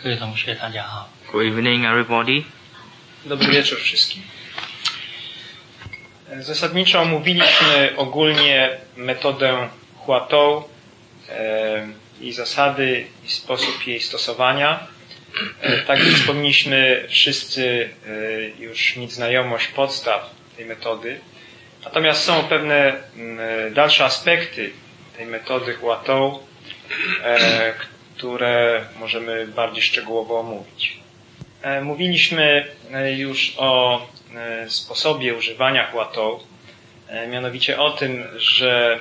Good evening, everybody. Dobry wieczór wszystkim. Zasadniczo omówiliśmy ogólnie metodę Huatou i zasady i sposób jej stosowania. Tak więc powinniśmy wszyscy już mieć znajomość podstaw tej metody. Natomiast są pewne dalsze aspekty tej metody Huatou, które możemy bardziej szczegółowo omówić. Mówiliśmy już o sposobie używania Huatou, mianowicie o tym, że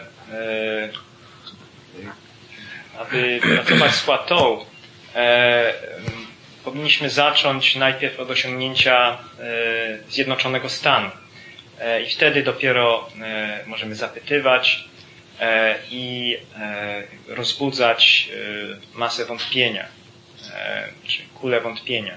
aby pracować z Huatou, powinniśmy zacząć najpierw od osiągnięcia zjednoczonego stanu. I wtedy dopiero możemy zapytywać i rozbudzać masę wątpienia, czy kulę wątpienia.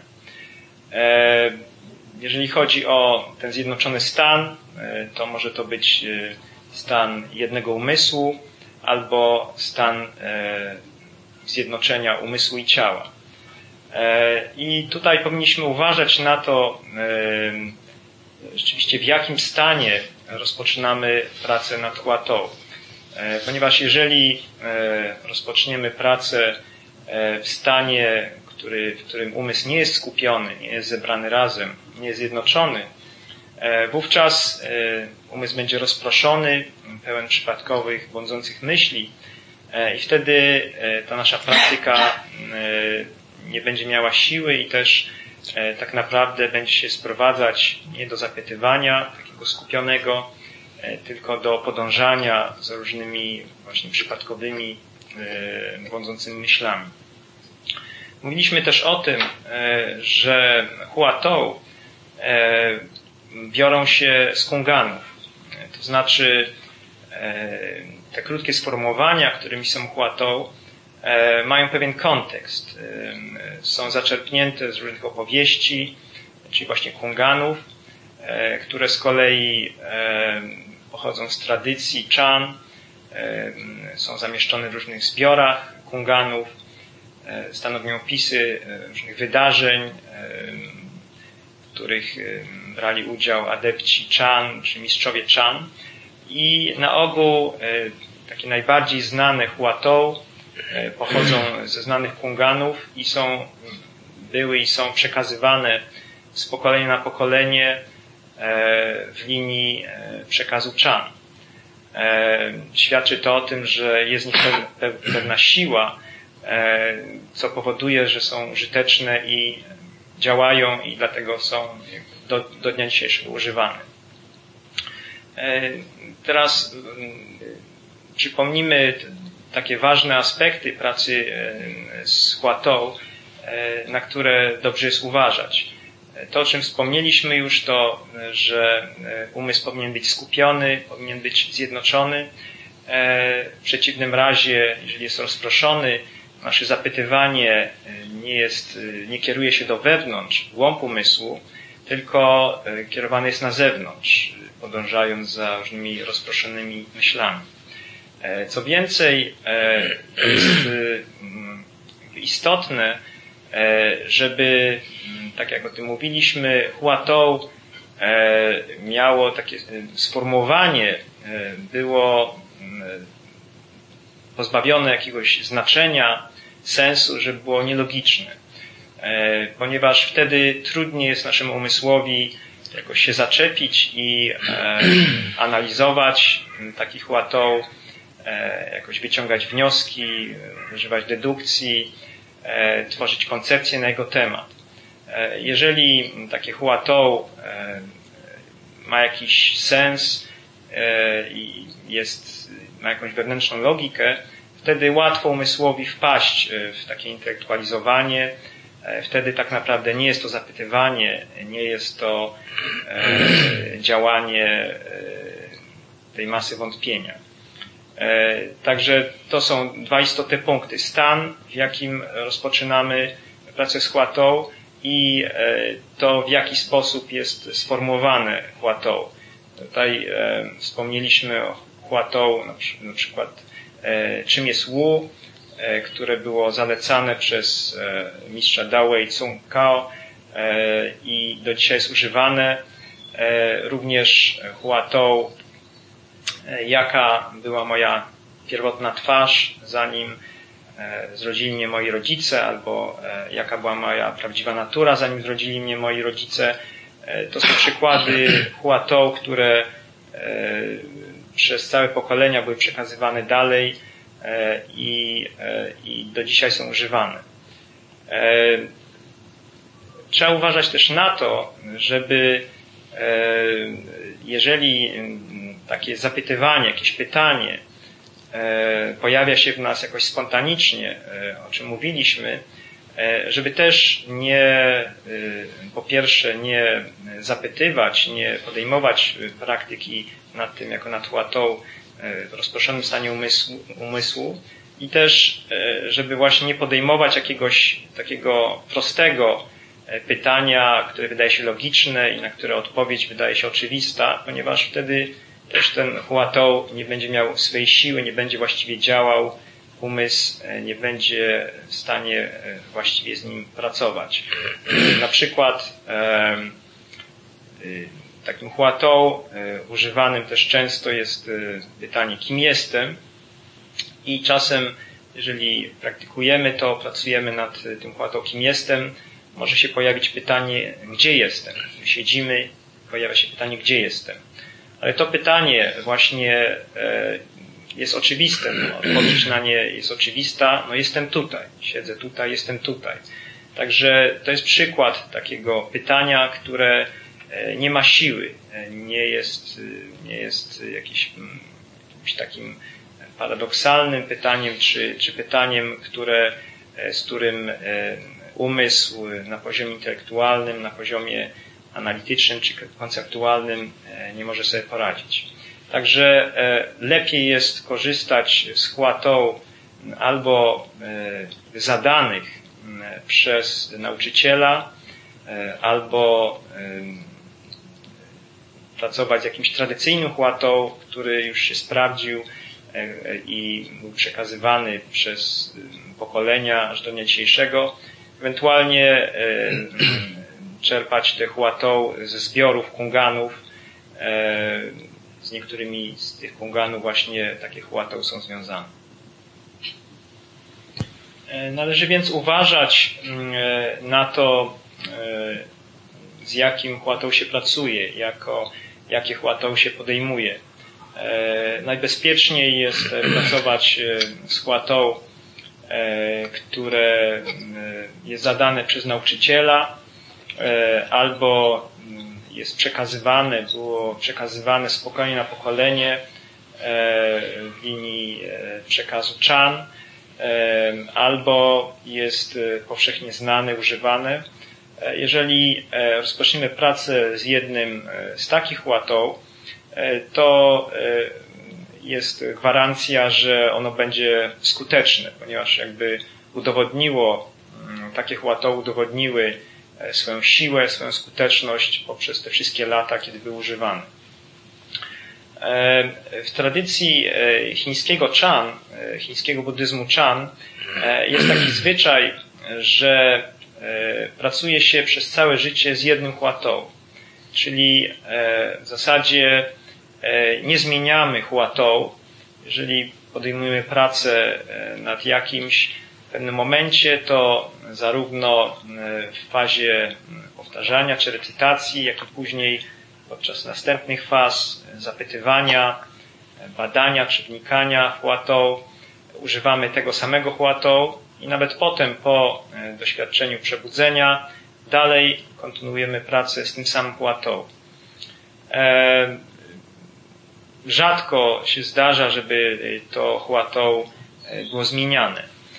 Jeżeli chodzi o ten zjednoczony stan, to może to być stan jednego umysłu albo stan zjednoczenia umysłu i ciała. I tutaj powinniśmy uważać na to, rzeczywiście w jakim stanie rozpoczynamy pracę nad Huatou. Ponieważ jeżeli rozpoczniemy pracę w stanie, w którym umysł nie jest skupiony, nie jest zebrany razem, nie jest zjednoczony, wówczas umysł będzie rozproszony, pełen przypadkowych, błądzących myśli i wtedy ta nasza praktyka nie będzie miała siły i też tak naprawdę będzie się sprowadzać nie do zapytywania takiego skupionego, tylko do podążania za różnymi właśnie przypadkowymi, błądzącymi myślami. Mówiliśmy też o tym, że Huatou biorą się z kunganów. To znaczy te krótkie sformułowania, którymi są Huatou, mają pewien kontekst. Są zaczerpnięte z różnych opowieści, czyli właśnie kunganów, które z kolei pochodzą z tradycji Chan, są zamieszczone w różnych zbiorach kunganów, stanowią opisy różnych wydarzeń, w których brali udział adepci Chan czy mistrzowie Chan. I na ogół takie najbardziej znane Huatou pochodzą ze znanych kunganów i były i są przekazywane z pokolenia na pokolenie w linii przekazu Chan. Świadczy to o tym, że jest w nich pewna siła, co powoduje, że są użyteczne i działają i dlatego są do dnia dzisiejszego używane. Teraz przypomnimy takie ważne aspekty pracy z Huatou, na które dobrze jest uważać. To, o czym wspomnieliśmy już, to, że umysł powinien być skupiony, powinien być zjednoczony. W przeciwnym razie, jeżeli jest rozproszony, nasze zapytywanie nie kieruje się do wewnątrz, w głąb umysłu, tylko kierowane jest na zewnątrz, podążając za różnymi rozproszonymi myślami. Co więcej, jest istotne, żeby, tak jak o tym mówiliśmy, Huatou miało takie sformułowanie, było pozbawione jakiegoś znaczenia, sensu, żeby było nielogiczne. Ponieważ wtedy trudniej jest naszemu umysłowi jakoś się zaczepić i analizować taki Huatou, jakoś wyciągać wnioski, używać dedukcji, tworzyć koncepcję na jego temat. Jeżeli takie Huatou ma jakiś sens i ma jakąś wewnętrzną logikę, wtedy łatwo umysłowi wpaść w takie intelektualizowanie. Wtedy tak naprawdę nie jest to zapytywanie, nie jest to działanie tej masy wątpienia. Także to są dwa istotne punkty. Stan, w jakim rozpoczynamy pracę z Huatou i to, w jaki sposób jest sformułowane Huatou. Tutaj wspomnieliśmy o Huatou, na przykład czym jest Wu, które było zalecane przez mistrza Dawei Tsung Kao i do dzisiaj jest używane. Również Hua To, jaka była moja pierwotna twarz, zanim zrodzili mnie moi rodzice, albo jaka była moja prawdziwa natura, zanim zrodzili mnie moi rodzice. To są przykłady Hua To, które przez całe pokolenia były przekazywane dalej i do dzisiaj są używane. Trzeba uważać też na to, żeby jeżeli takie zapytywanie, jakieś pytanie pojawia się w nas jakoś spontanicznie, o czym mówiliśmy, żeby też po pierwsze nie zapytywać, nie podejmować praktyki nad tym jako nad Hua To w rozproszonym stanie umysłu i też, żeby właśnie nie podejmować jakiegoś takiego prostego pytania, które wydaje się logiczne i na które odpowiedź wydaje się oczywista, ponieważ wtedy też ten Hua To nie będzie miał swojej siły, nie będzie właściwie działał, umysł nie będzie w stanie właściwie z nim pracować. Na przykład takim Hua To używanym też często jest pytanie, kim jestem? I czasem, jeżeli praktykujemy to, pracujemy nad tym Hua To, kim jestem, może się pojawić pytanie, gdzie jestem? Siedzimy, pojawia się pytanie, gdzie jestem? Ale to pytanie właśnie jest oczywiste. Odpowiedź na nie jest oczywista. No jestem tutaj. Siedzę tutaj, jestem tutaj. Także to jest przykład takiego pytania, które nie ma siły. Nie jest jakimś takim paradoksalnym pytaniem, czy pytaniem, z którym umysł na poziomie intelektualnym, na poziomie analitycznym czy konceptualnym nie może sobie poradzić. Także lepiej jest korzystać z Hua To albo zadanych przez nauczyciela, albo pracować z jakimś tradycyjnym Hua To, który już się sprawdził i był przekazywany przez pokolenia aż do dnia dzisiejszego. Ewentualnie czerpać te Hua To ze zbiorów kunganów. Z niektórymi z tych kunganów właśnie takie Hua To są związane. Należy więc uważać na to, z jakim Hua To się pracuje, jakie Hua To się podejmuje. Najbezpieczniej jest pracować z Hua To, które jest zadane przez nauczyciela, albo jest było przekazywane z pokolenia na pokolenie w linii przekazu Chan, albo jest powszechnie znane, używane. Jeżeli rozpoczniemy pracę z jednym z takich Hua To, to jest gwarancja, że ono będzie skuteczne, ponieważ jakby takie Hua To udowodniły swoją siłę, swoją skuteczność poprzez te wszystkie lata, kiedy były używane. W tradycji chińskiego Chan, chińskiego buddyzmu Chan, jest taki zwyczaj, że pracuje się przez całe życie z jednym Hua To. Czyli w zasadzie nie zmieniamy Hua To. Jeżeli podejmujemy pracę nad jakimś w pewnym momencie, to zarówno w fazie powtarzania czy recytacji, jak i później podczas następnych faz zapytywania, badania czy wnikania w Hua To używamy tego samego Hua To i nawet potem po doświadczeniu przebudzenia dalej kontynuujemy pracę z tym samym Hua To. Rzadko się zdarza, żeby to Hua To było zmieniane.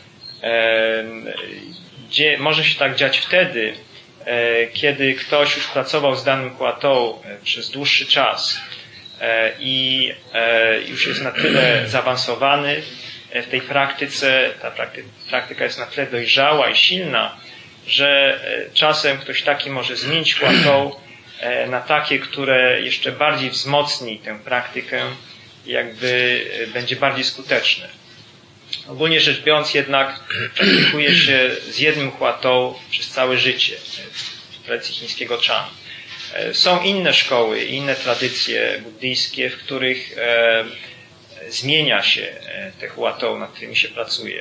Może się tak dziać wtedy, kiedy ktoś już pracował z danym Hua To przez dłuższy czas i już jest na tyle zaawansowany w tej praktyce, ta praktyka jest na tyle dojrzała i silna, że czasem ktoś taki może zmienić Hua To na takie, które jeszcze bardziej wzmocni tę praktykę i jakby będzie bardziej skuteczne. Ogólnie rzecz biorąc jednak praktykuje się z jednym huatą przez całe życie w tradycji chińskiego Chan. Są inne szkoły, inne tradycje buddyjskie, w których zmienia się te huatą, nad którymi się pracuje,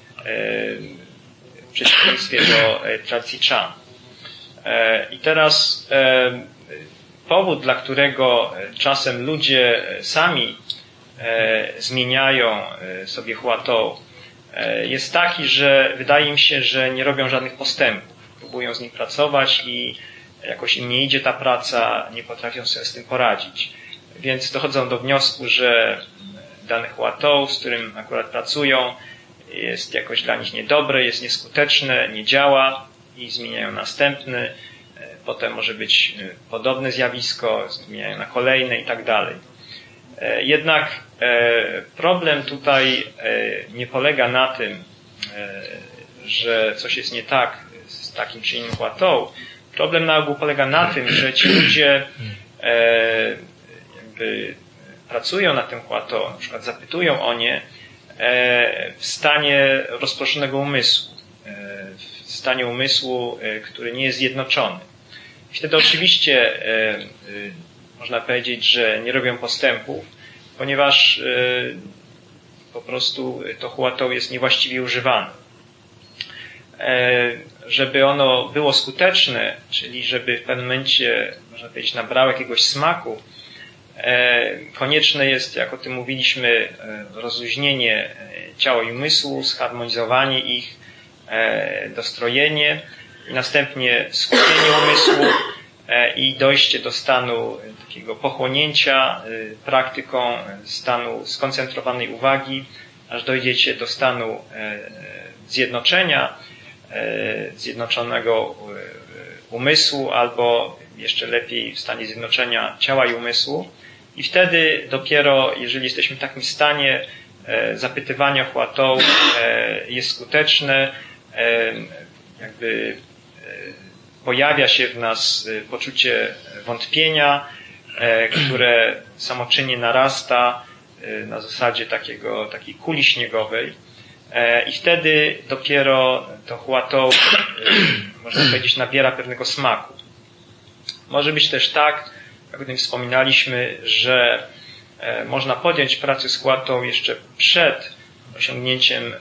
w przeciwieństwie do tradycji Chan. I teraz powód, dla którego czasem ludzie sami zmieniają sobie huatą, jest taki, że wydaje im się, że nie robią żadnych postępów. Próbują z nim pracować i jakoś im nie idzie ta praca, nie potrafią sobie z tym poradzić. Więc dochodzą do wniosku, że dane huatą, z którym akurat pracują, jest jakoś dla nich niedobre, jest nieskuteczne, nie działa i zmieniają następny. Potem może być podobne zjawisko, zmieniają na kolejne i tak dalej. Jednak problem tutaj nie polega na tym, że coś jest nie tak z takim czy innym huatą. Problem na ogół polega na tym, że ci ludzie jakby pracują nad tym huatą, na przykład zapytują o nie w stanie rozproszonego umysłu, w stanie umysłu, który nie jest zjednoczony. I wtedy oczywiście można powiedzieć, że nie robią postępów, ponieważ po prostu to huatą jest niewłaściwie używane. Żeby ono było skuteczne, czyli żeby w pewnym momencie, można powiedzieć, nabrało jakiegoś smaku, konieczne jest, jak o tym mówiliśmy, rozluźnienie ciała i umysłu, zharmonizowanie ich, dostrojenie, i następnie skupienie umysłu i dojście do stanu takiego pochłonięcia praktyką, stanu skoncentrowanej uwagi, aż dojdziecie do stanu zjednoczenia, zjednoczonego umysłu, albo jeszcze lepiej w stanie zjednoczenia ciała i umysłu. I wtedy dopiero, jeżeli jesteśmy w takim stanie, zapytywanie huatą jest skuteczne, jakby pojawia się w nas poczucie wątpienia, które samoczynnie narasta na zasadzie takiej kuli śniegowej. I wtedy dopiero to huatą, można powiedzieć, nabiera pewnego smaku. Może być też tak, jak o tym wspominaliśmy, że można podjąć pracę z huatą jeszcze przed osiągnięciem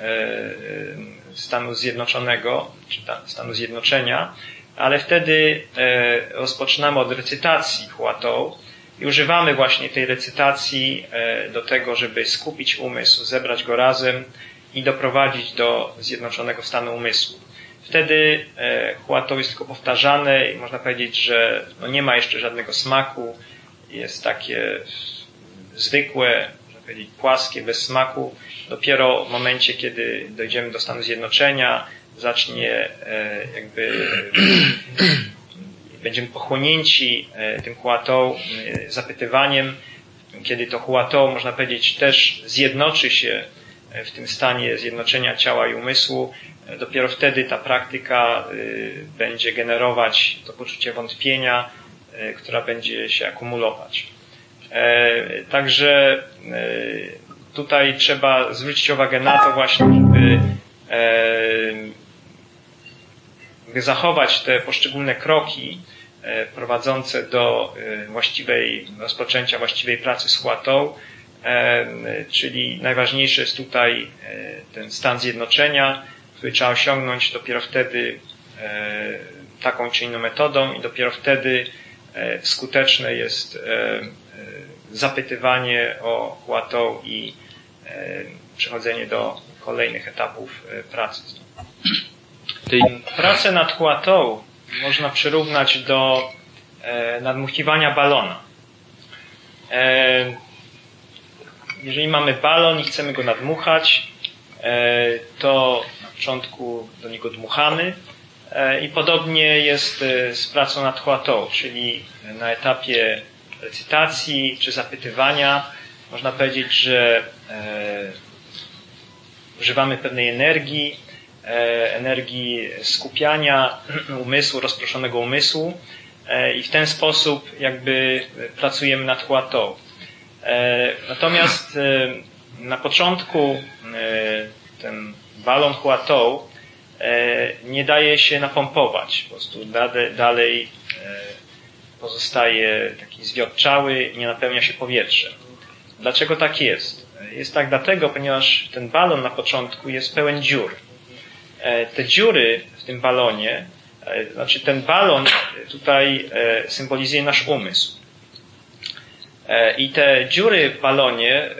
stanu zjednoczonego, czy stanu zjednoczenia, ale wtedy rozpoczynamy od recytacji huatą i używamy właśnie tej recytacji do tego, żeby skupić umysł, zebrać go razem i doprowadzić do zjednoczonego stanu umysłu. Wtedy huatą jest tylko powtarzane i można powiedzieć, że nie ma jeszcze żadnego smaku, jest takie zwykłe, można powiedzieć płaskie, bez smaku. Dopiero w momencie, kiedy dojdziemy do stanu zjednoczenia, zacznie jakby będziemy pochłonięci tym huatą, zapytywaniem, kiedy to huatą, można powiedzieć, też zjednoczy się w tym stanie zjednoczenia ciała i umysłu, dopiero wtedy ta praktyka będzie generować to poczucie wątpienia, która będzie się akumulować. Także tutaj trzeba zwrócić uwagę na to właśnie, żeby zachować te poszczególne kroki prowadzące do rozpoczęcia właściwej pracy z huatą, czyli najważniejsze jest tutaj ten stan zjednoczenia, który trzeba osiągnąć dopiero wtedy taką czy inną metodą i dopiero wtedy skuteczne jest zapytywanie o huatą i przechodzenie do kolejnych etapów pracy. Pracę nad huatą można przyrównać do nadmuchiwania balona. Jeżeli mamy balon i chcemy go nadmuchać, to na początku do niego dmuchamy i podobnie jest z pracą nad huatą, czyli na etapie recytacji czy zapytywania można powiedzieć, że używamy pewnej energii skupiania umysłu, rozproszonego umysłu i w ten sposób jakby pracujemy nad huatą. Natomiast na początku ten balon Huatou nie daje się napompować. Po prostu dalej pozostaje taki zwiotczały i nie napełnia się powietrzem. Dlaczego tak jest? Jest tak dlatego, ponieważ ten balon na początku jest pełen dziur. Te dziury w tym balonie, znaczy ten balon tutaj symbolizuje nasz umysł. I te dziury w balonie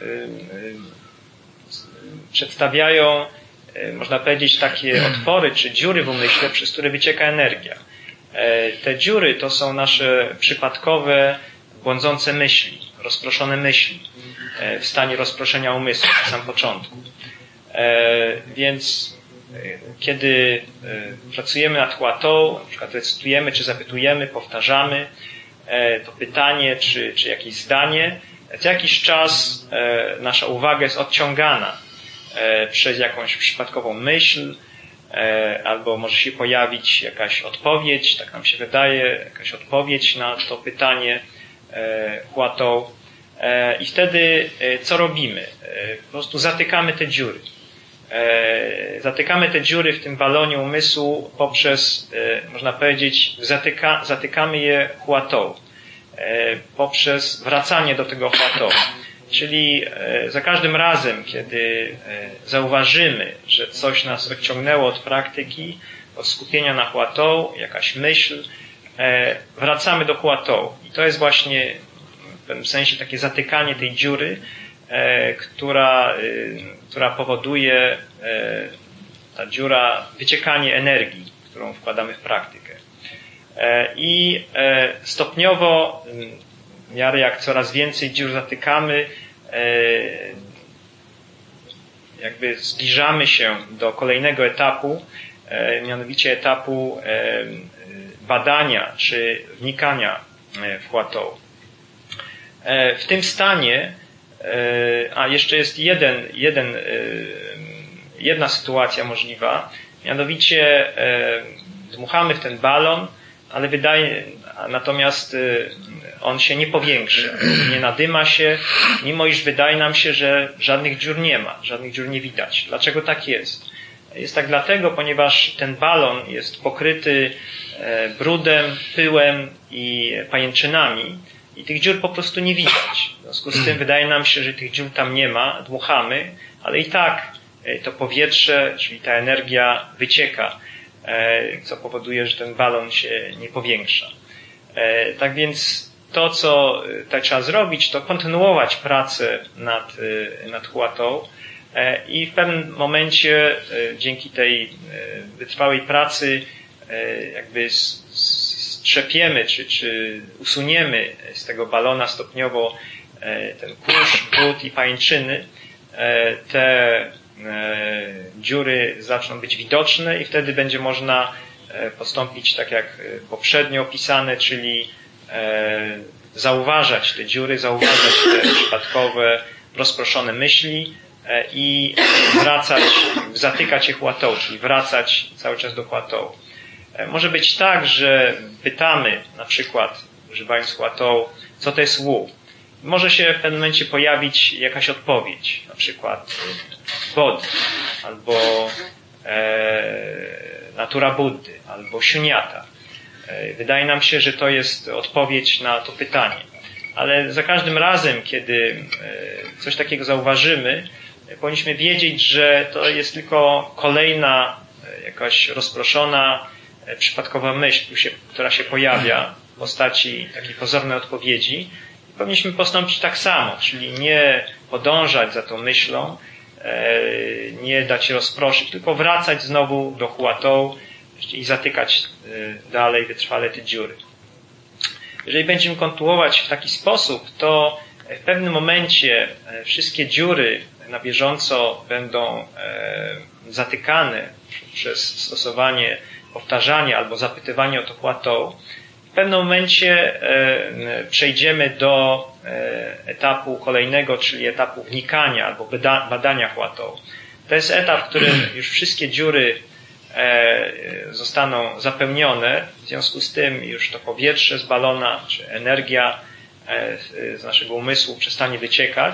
przedstawiają, można powiedzieć, takie otwory czy dziury w umyśle, przez które wycieka energia. Te dziury to są nasze przypadkowe, błądzące myśli, rozproszone myśli w stanie rozproszenia umysłu na samym początku. Więc kiedy pracujemy nad Huatou, na przykład recytujemy, czy zapytujemy, powtarzamy to pytanie, czy jakieś zdanie, co jakiś czas nasza uwaga jest odciągana przez jakąś przypadkową myśl, albo może się pojawić jakaś odpowiedź, tak nam się wydaje, jakaś odpowiedź na to pytanie Huatou. I wtedy co robimy? Po prostu zatykamy te dziury. Zatykamy te dziury w tym balonie umysłu poprzez, można powiedzieć, zatykamy je Huatou, poprzez wracanie do tego Huatou. Czyli za każdym razem, kiedy zauważymy, że coś nas odciągnęło od praktyki, od skupienia na Huatou, jakaś myśl, wracamy do Huatou. I to jest właśnie w pewnym sensie takie zatykanie tej dziury, która powoduje, ta dziura, wyciekanie energii, którą wkładamy w praktykę. I stopniowo, w miarę jak coraz więcej dziur zatykamy, jakby zbliżamy się do kolejnego etapu, mianowicie etapu badania czy wnikania w Huatou. W tym stanie, a jeszcze jest jedna sytuacja możliwa, mianowicie dmuchamy w ten balon, ale natomiast on się nie powiększa, nie nadyma się, mimo iż wydaje nam się, że żadnych dziur nie ma, żadnych dziur nie widać. Dlaczego tak jest? Jest tak dlatego, ponieważ ten balon jest pokryty brudem, pyłem i pajęczynami i tych dziur po prostu nie widać. W związku z tym wydaje nam się, że tych dziur tam nie ma, dmuchamy, ale i tak to powietrze, czyli ta energia wycieka, co powoduje, że ten balon się nie powiększa. Tak więc to, co tutaj trzeba zrobić, to kontynuować pracę nad Huatou i w pewnym momencie dzięki tej wytrwałej pracy jakby strzepiemy, czy usuniemy z tego balona stopniowo ten kurz, brud i pajęczyny, te dziury zaczną być widoczne i wtedy będzie można postąpić tak jak poprzednio opisane, czyli zauważać te dziury, zauważać te przypadkowe, rozproszone myśli i zatykać je Huatou, czyli wracać cały czas do Huatou. Może być tak, że pytamy na przykład, używając Huatou, co to jest Wu. Może się w pewnym momencie pojawić jakaś odpowiedź, na przykład Bodhi, albo natura Buddy, albo Shunyata. Wydaje nam się, że to jest odpowiedź na to pytanie. Ale za każdym razem, kiedy coś takiego zauważymy, powinniśmy wiedzieć, że to jest tylko kolejna jakaś rozproszona, przypadkowa myśl, która się pojawia w postaci takiej pozornej odpowiedzi. I powinniśmy postąpić tak samo, czyli nie podążać za tą myślą, nie dać się rozproszyć, tylko wracać znowu do Huatou i zatykać dalej wytrwale te dziury. Jeżeli będziemy kontynuować w taki sposób, to w pewnym momencie wszystkie dziury na bieżąco będą zatykane przez stosowanie powtarzania albo zapytywanie o to Huatou. W pewnym momencie przejdziemy do etapu kolejnego, czyli etapu wnikania albo badania Huatou. To jest etap, w którym już wszystkie dziury zostaną zapełnione, w związku z tym już to powietrze z balona, czy energia z naszego umysłu przestanie wyciekać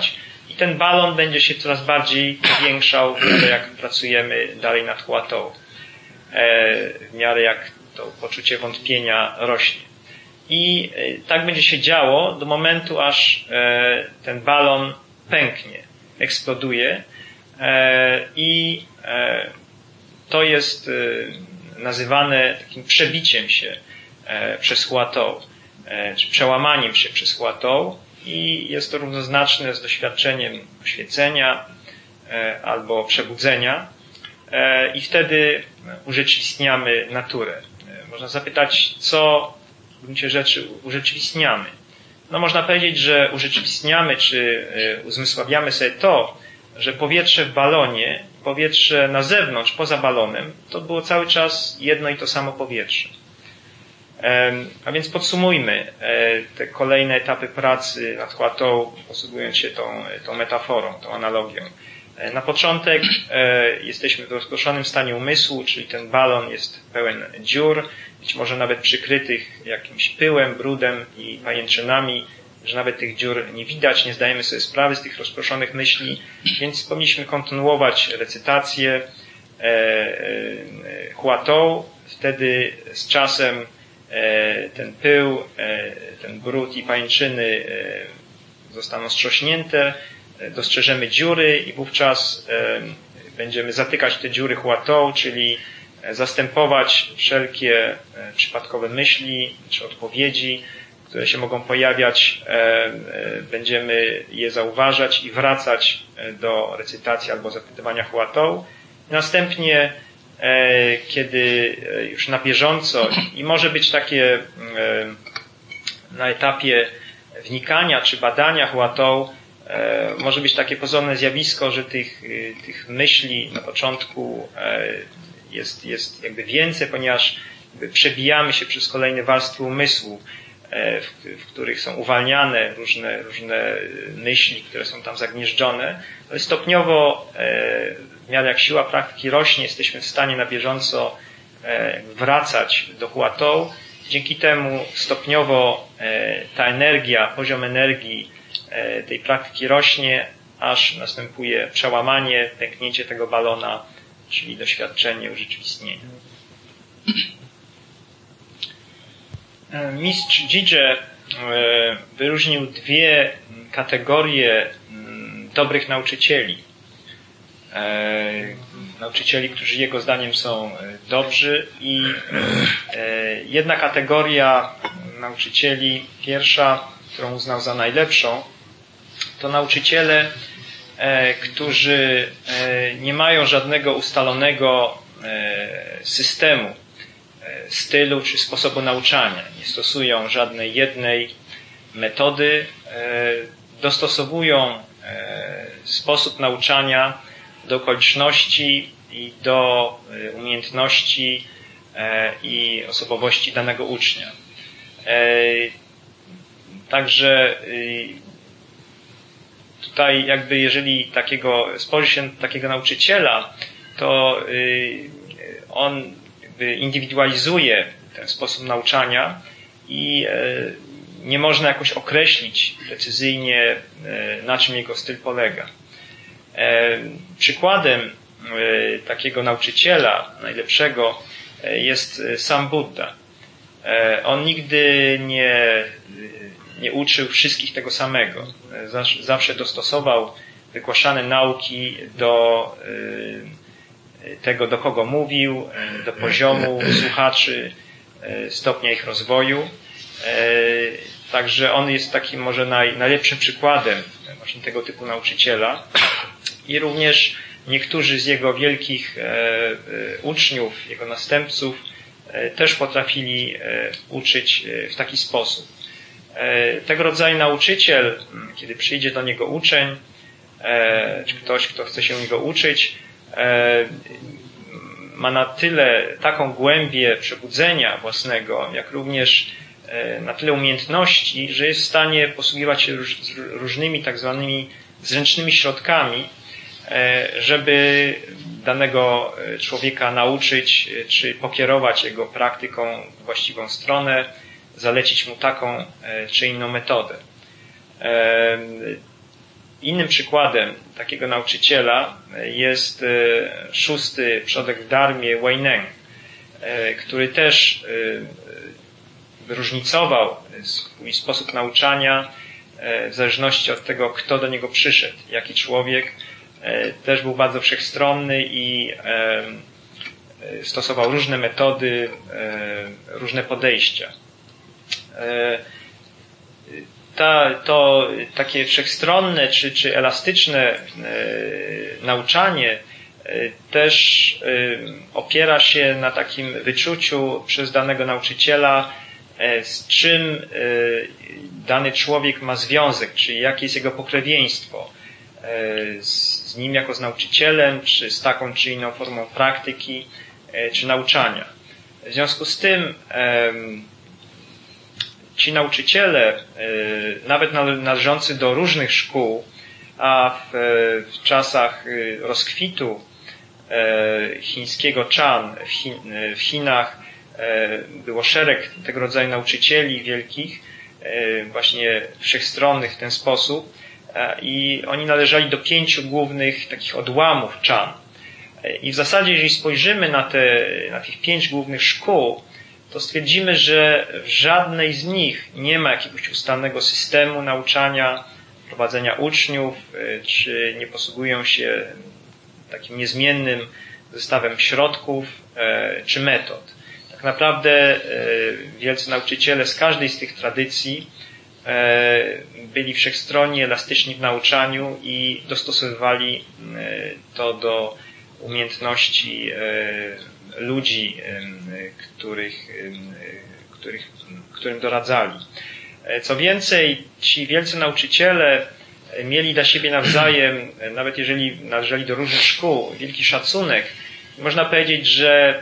I ten balon będzie się coraz bardziej powiększał w miarę jak pracujemy dalej nad Huatą. W miarę jak to poczucie wątpienia rośnie. I tak będzie się działo do momentu, aż ten balon pęknie, eksploduje i to jest nazywane takim przebiciem się przez Huatą, czy przełamaniem się przez Huatą i jest to równoznaczne z doświadczeniem oświecenia albo przebudzenia i wtedy urzeczywistniamy naturę. Można zapytać, co w gruncie rzeczy urzeczywistniamy. No można powiedzieć, że urzeczywistniamy czy uzmysławiamy sobie to, że powietrze w balonie, powietrze na zewnątrz, poza balonem, to było cały czas jedno i to samo powietrze. A więc podsumujmy te kolejne etapy pracy nad Huatą, posługując się tą metaforą, tą analogią. Na początek jesteśmy w rozproszonym stanie umysłu, czyli ten balon jest pełen dziur, być może nawet przykrytych jakimś pyłem, brudem i pajęczynami, że nawet tych dziur nie widać, nie zdajemy sobie sprawy z tych rozproszonych myśli, więc powinniśmy kontynuować recytację Huatą. Wtedy z czasem ten pył, ten brud i pajęczyny zostaną strząśnięte, dostrzeżemy dziury i wówczas będziemy zatykać te dziury Huatą, czyli zastępować wszelkie przypadkowe myśli czy odpowiedzi, które się mogą pojawiać, będziemy je zauważać i wracać do recytacji albo zapytywania Huatą. Następnie, kiedy już na bieżąco i może być takie na etapie wnikania czy badania Huatą, może być takie pozorne zjawisko, że tych myśli na początku jest jakby więcej, ponieważ przebijamy się przez kolejne warstwy umysłu, w których są uwalniane różne myśli, które są tam zagnieżdżone, ale stopniowo w miarę jak siła praktyki rośnie, jesteśmy w stanie na bieżąco wracać do Huatą. Dzięki temu stopniowo ta energia, poziom energii tej praktyki rośnie, aż następuje przełamanie, pęknięcie tego balona, czyli doświadczenie urzeczywistnienia. Mistrz Jidze wyróżnił dwie kategorie dobrych nauczycieli. Nauczycieli, którzy jego zdaniem są dobrzy i jedna kategoria nauczycieli, pierwsza, którą uznał za najlepszą, to nauczyciele, którzy nie mają żadnego ustalonego systemu, stylu czy sposobu nauczania. Nie stosują żadnej jednej metody, dostosowują sposób nauczania do okoliczności i do umiejętności i osobowości danego ucznia. Także tutaj jakby jeżeli spojrzy się na takiego nauczyciela, to on indywidualizuje ten sposób nauczania i nie można jakoś określić precyzyjnie, na czym jego styl polega. Przykładem takiego nauczyciela najlepszego jest sam Buddha. On nigdy nie uczył wszystkich tego samego. Zawsze dostosował wygłaszane nauki do tego, do kogo mówił, do poziomu słuchaczy, stopnia ich rozwoju. Także on jest takim może najlepszym przykładem właśnie tego typu nauczyciela. I również niektórzy z jego wielkich uczniów, jego następców też potrafili uczyć w taki sposób. Tego rodzaju nauczyciel, kiedy przyjdzie do niego uczeń, czy ktoś, kto chce się u niego uczyć, ma na tyle taką głębię przebudzenia własnego, jak również na tyle umiejętności, że jest w stanie posługiwać się różnymi tak zwanymi zręcznymi środkami, żeby danego człowieka nauczyć, czy pokierować jego praktyką w właściwą stronę, zalecić mu taką czy inną metodę. Innym przykładem takiego nauczyciela jest szósty przodek w Dharmie, Huineng, który też różnicował swój sposób nauczania w zależności od tego, kto do niego przyszedł, jaki człowiek. Też był bardzo wszechstronny i stosował różne metody, różne podejścia. To takie wszechstronne czy elastyczne nauczanie też opiera się na takim wyczuciu przez danego nauczyciela, z czym dany człowiek ma związek, czyli jakie jest jego pokrewieństwo z nim jako z nauczycielem, czy z taką czy inną formą praktyki, czy nauczania. W związku z tym ci nauczyciele, nawet należący do różnych szkół, a w czasach rozkwitu chińskiego Chan w Chinach było szereg tego rodzaju nauczycieli wielkich, właśnie wszechstronnych w ten sposób, i oni należeli do 5 głównych takich odłamów Chan. I w zasadzie, jeżeli spojrzymy na tych 5 głównych szkół, to stwierdzimy, że w żadnej z nich nie ma jakiegoś ustalnego systemu nauczania, prowadzenia uczniów, czy nie posługują się takim niezmiennym zestawem środków czy metod. Tak naprawdę wielcy nauczyciele z każdej z tych tradycji byli wszechstronni, elastyczni w nauczaniu i dostosowywali to do umiejętności ludzi, którym doradzali. Co więcej, ci wielcy nauczyciele mieli dla siebie nawzajem, nawet jeżeli należeli do różnych szkół, wielki szacunek. Można powiedzieć, że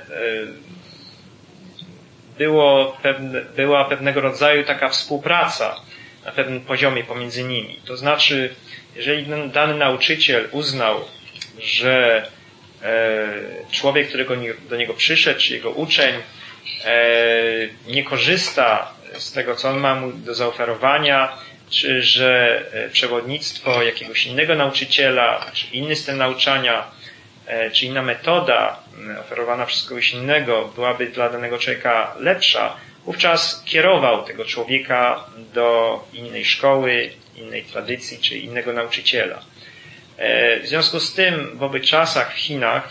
była pewnego rodzaju taka współpraca na pewnym poziomie pomiędzy nimi. To znaczy, jeżeli dany nauczyciel uznał, że człowiek, którego do niego przyszedł, czy jego uczeń nie korzysta z tego, co on ma mu do zaoferowania, czy że przewodnictwo jakiegoś innego nauczyciela, czy inny styl nauczania, czy inna metoda oferowana przez kogoś innego byłaby dla danego człowieka lepsza, wówczas kierował tego człowieka do innej szkoły, innej tradycji, czy innego nauczyciela. W związku z tym w owych czasach w Chinach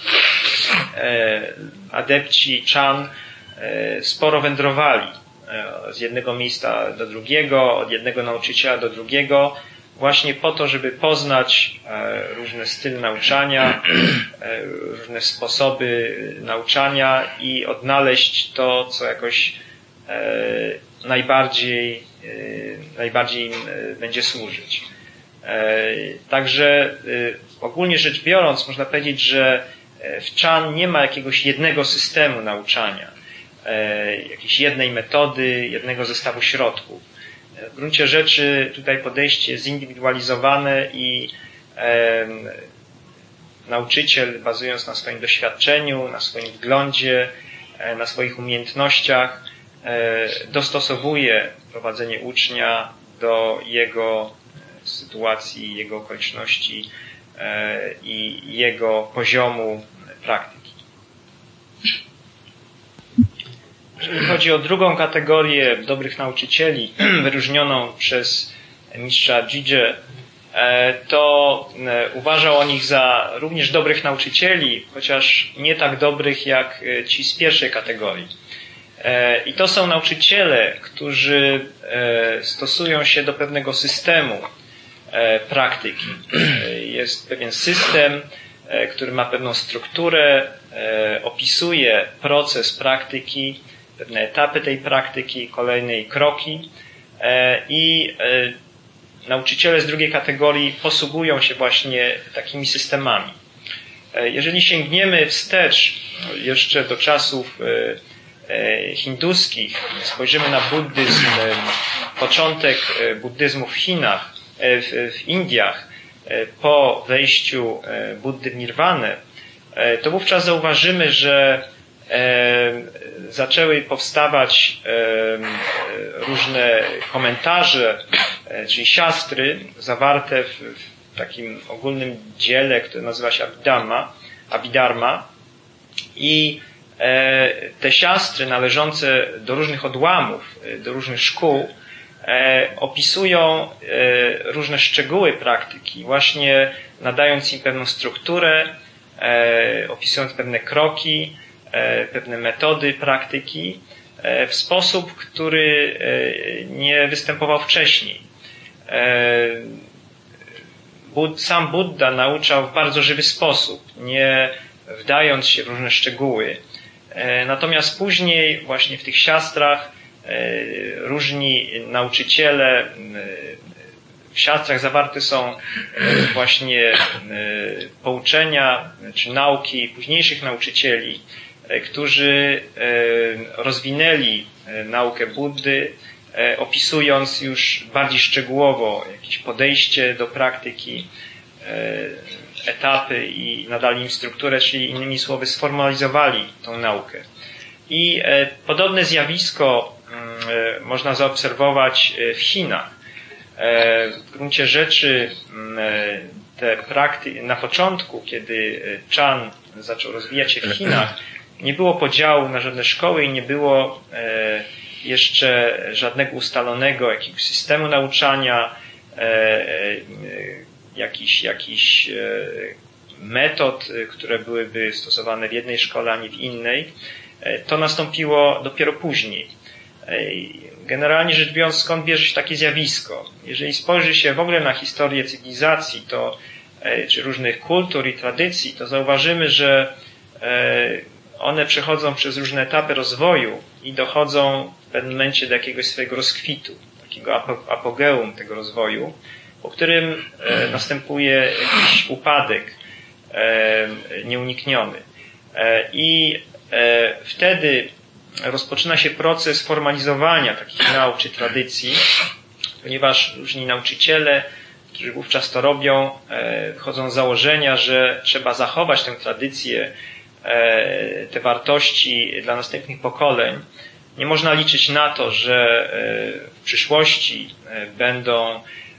adepci Chan sporo wędrowali z jednego miejsca do drugiego, od jednego nauczyciela do drugiego, właśnie po to, żeby poznać różne style nauczania, różne sposoby nauczania i odnaleźć to, co jakoś najbardziej im będzie służyć. Także ogólnie rzecz biorąc można powiedzieć, że w Chan nie ma jakiegoś jednego systemu nauczania, jakiejś jednej metody, jednego zestawu środków. W gruncie rzeczy tutaj podejście jest zindywidualizowane i nauczyciel, bazując na swoim doświadczeniu, na swoim wglądzie, na swoich umiejętnościach, dostosowuje prowadzenie ucznia do jego sytuacji, jego okoliczności i jego poziomu praktyki. Jeżeli chodzi o drugą kategorię dobrych nauczycieli, wyróżnioną przez mistrza Jidze, to uważał on ich za również dobrych nauczycieli, chociaż nie tak dobrych jak ci z pierwszej kategorii. I to są nauczyciele, którzy stosują się do pewnego systemu praktyki. Jest pewien system, który ma pewną strukturę, opisuje proces praktyki, pewne etapy tej praktyki, kolejne kroki i nauczyciele z drugiej kategorii posługują się właśnie takimi systemami. Jeżeli sięgniemy wstecz jeszcze do czasów hinduskich, spojrzymy na buddyzm, początek buddyzmu w Chinach, w Indiach, po wejściu Buddy w Nirwanę, to wówczas zauważymy, że zaczęły powstawać różne komentarze, czyli siastry zawarte takim ogólnym dziele, które nazywa się Abhidharma. I te siastry należące do różnych odłamów, do różnych szkół opisują różne szczegóły praktyki, właśnie nadając im pewną strukturę, opisując pewne kroki, pewne metody praktyki w sposób, który nie występował wcześniej. Sam Buddha nauczał w bardzo żywy sposób, nie wdając się w różne szczegóły. Natomiast później właśnie w tych siastrach różni nauczyciele, w siastrach zawarte są właśnie pouczenia czy nauki późniejszych nauczycieli, którzy rozwinęli naukę Buddy, opisując już bardziej szczegółowo jakieś podejście do praktyki, etapy i nadali im strukturę, czyli innymi słowy sformalizowali tą naukę. I podobne zjawisko można zaobserwować w Chinach. W gruncie rzeczy te praktyki, na początku, kiedy Chan zaczął rozwijać się w Chinach, nie było podziału na żadne szkoły i nie było jeszcze żadnego ustalonego jakiegoś systemu nauczania, jakichś metod, które byłyby stosowane w jednej szkole, a nie w innej. To nastąpiło dopiero później. Generalnie rzecz biorąc, skąd bierze się takie zjawisko? Jeżeli spojrzy się w ogóle na historię cywilizacji, to, czy różnych kultur i tradycji, to zauważymy, że one przechodzą przez różne etapy rozwoju i dochodzą w pewnym momencie do jakiegoś swojego rozkwitu, takiego apogeum tego rozwoju, po którym następuje jakiś upadek nieunikniony. I wtedy rozpoczyna się proces formalizowania takich nauk czy tradycji, ponieważ różni nauczyciele, którzy wówczas to robią, wychodzą z założenia, że trzeba zachować tę tradycję, te wartości dla następnych pokoleń. Nie można liczyć na to, że w przyszłości będą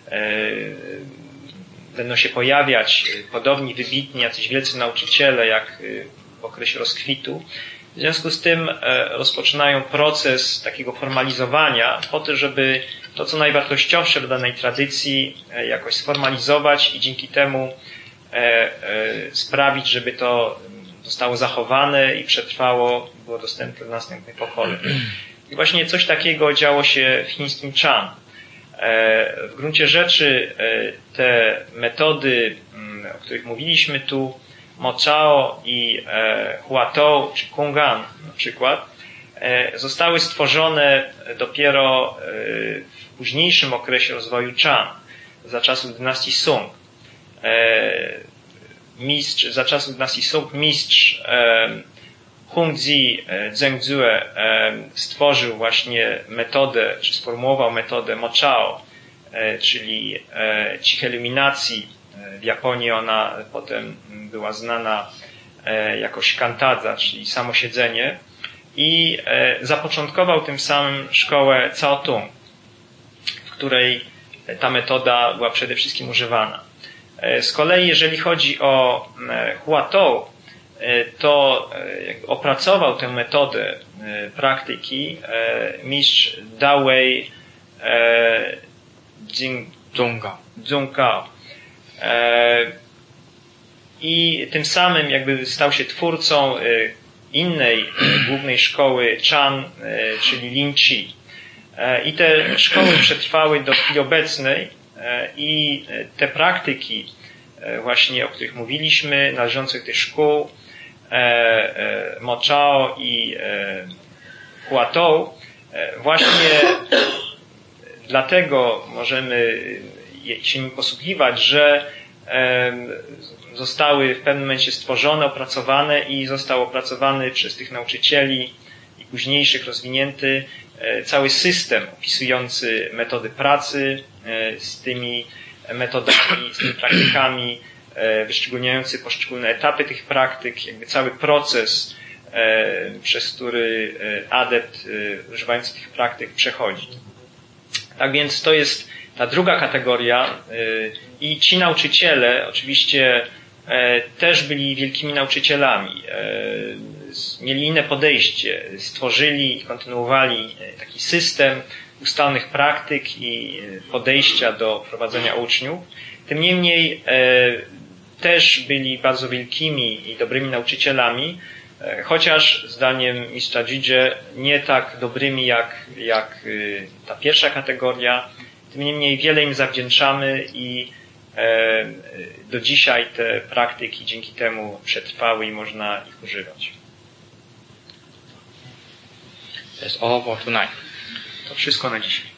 się pojawiać podobni, wybitni, jacyś wielcy nauczyciele, jak w okresie rozkwitu. W związku z tym rozpoczynają proces takiego formalizowania po to, żeby to, co najwartościowsze w danej tradycji jakoś sformalizować i dzięki temu sprawić, żeby to zostało zachowane i przetrwało, było dostępne dla następnych pokoleń. I właśnie coś takiego działo się w chińskim Chan. W gruncie rzeczy te metody, o których mówiliśmy tu, Mo Chao i Hua Tou czy Kungan na przykład, zostały stworzone dopiero w późniejszym okresie rozwoju Chan, za czasów dynastii Sung. Za czasów dynastii Sung mistrz Hongzhi Zhengzue stworzył właśnie metodę, czy sformułował metodę Mo Chao, czyli cichej iluminacji. W Japonii ona potem była znana jako shikantadza, czyli samo siedzenie, i zapoczątkował tym samym szkołę Cao Tung, w której ta metoda była przede wszystkim używana. Z kolei jeżeli chodzi o Hua Tou, to opracował tę metodę praktyki mistrz Dawei Zhongkao. I tym samym jakby stał się twórcą innej głównej szkoły Chan, czyli Lin Chi. I te szkoły przetrwały do chwili obecnej i te praktyki właśnie, o których mówiliśmy, należących do tych szkół Mo Chao i Hua Tou, właśnie dlatego możemy się nim posługiwać, że zostały w pewnym momencie stworzone, opracowane i został opracowany przez tych nauczycieli i późniejszych rozwinięty cały system opisujący metody pracy z tymi metodami, z tymi praktykami, wyszczególniający poszczególne etapy tych praktyk, jakby cały proces, przez który adept używający tych praktyk przechodzi. Tak więc to jest Ta druga kategoria i ci nauczyciele oczywiście też byli wielkimi nauczycielami. Mieli inne podejście, stworzyli i kontynuowali taki system ustalnych praktyk i podejścia do prowadzenia uczniów. Tym niemniej też byli bardzo wielkimi i dobrymi nauczycielami, chociaż zdaniem mistrza Gidże nie tak dobrymi jak ta pierwsza kategoria. Tym niemniej wiele im zawdzięczamy i do dzisiaj te praktyki dzięki temu przetrwały i można ich używać. That's all for tonight. To wszystko na dzisiaj.